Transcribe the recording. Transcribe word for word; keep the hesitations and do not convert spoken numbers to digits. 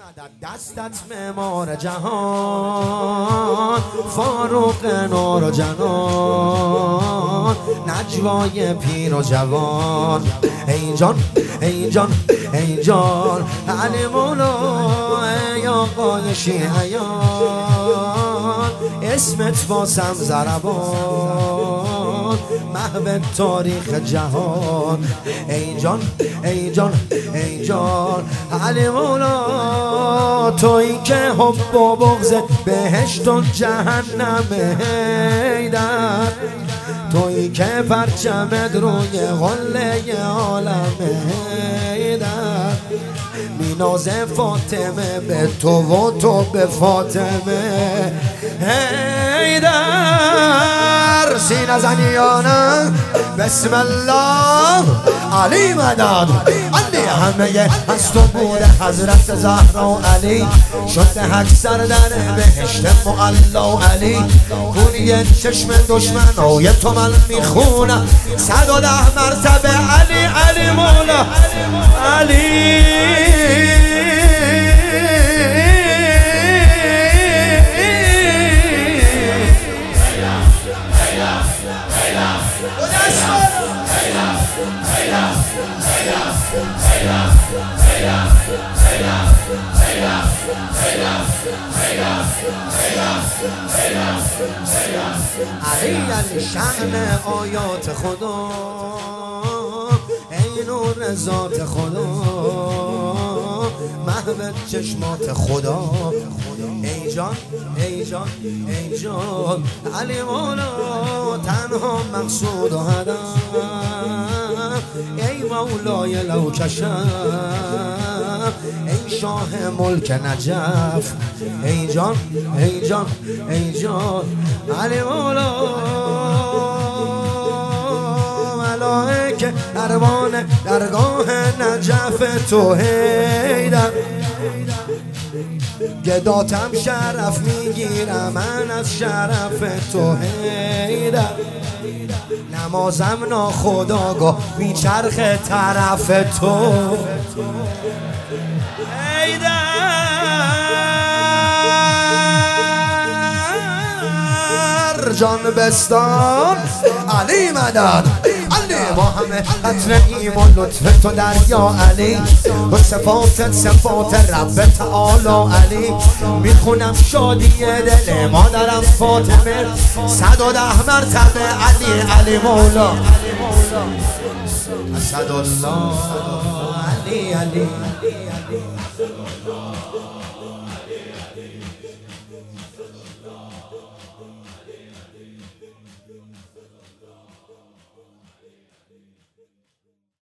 دستت معمار جهان، فاروق نور و جنان، نجوای پیر و جوان. ای جان ای جان ای جان علی مولا، ای آقای شیعیان، اسمت واسم ضربان، محو تاریخ جهان. ای جان ای جان ای جان علی مولا، تویی که حب و بغض بهشت و جهنم حیدر، تویی که پرچمت روی قله عالم حیدر، میناز فاطمه به تو و تو به فاطمه حیدر. سینه زنیانه بسم الله علی مدد، علی همه از تو بوده حضرت زهرا و علی، شده اکثر در بهشت معلا و علی، گونی چشم دشمنای تو من میخونم صد و ده مرتبه علی علی مولا علی. علی علی شأن آیات خدا، ای نور ذات خدا، محو چشمات خدا. ای جان ای جان ای جان علی مولا، تنها مقصود و هدف، ای مولای لوکشم، ای شاه ملک نجف. ای جان ای جان ای جان علی مولا، ملائکه دربان درگاه نجف تو حیدر، گداتم شرف میگیرم من از شرف تو حیدر، نمازم ناخداگاه میچرخ طرف تو حیدر. جان بستان علی مدد، علی ما همه قطر ایمان لطف تو دریا علی، و صفاتت صفات رب تعالی علی، میخونم شادی دل مادرم فاطمه صد و ده مرتبه علی علی مولا اسد الله علی علی.